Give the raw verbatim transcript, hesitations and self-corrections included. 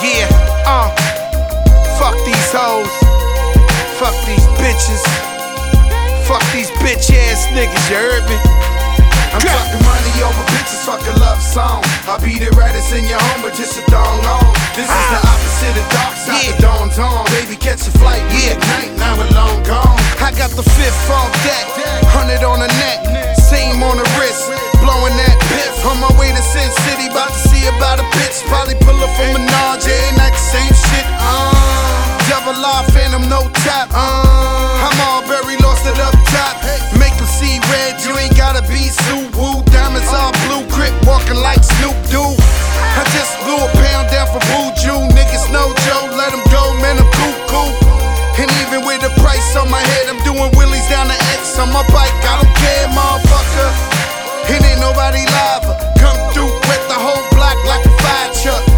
Yeah, uh, fuck these hoes, fuck these bitches, fuck these bitch ass niggas, you heard me? I'm talking money over bitches, fuck a love song. I'll be the raddest in your home, but just a thong long. This is the opposite of dark side, Yeah. the dawn's on. Baby, catch a flight, Yeah. night, now we're long gone. I got the fifth on deck, hundred on the neck, same on the wrist, blowing that piff. On my way to Sin City, about to see about a bitch, probably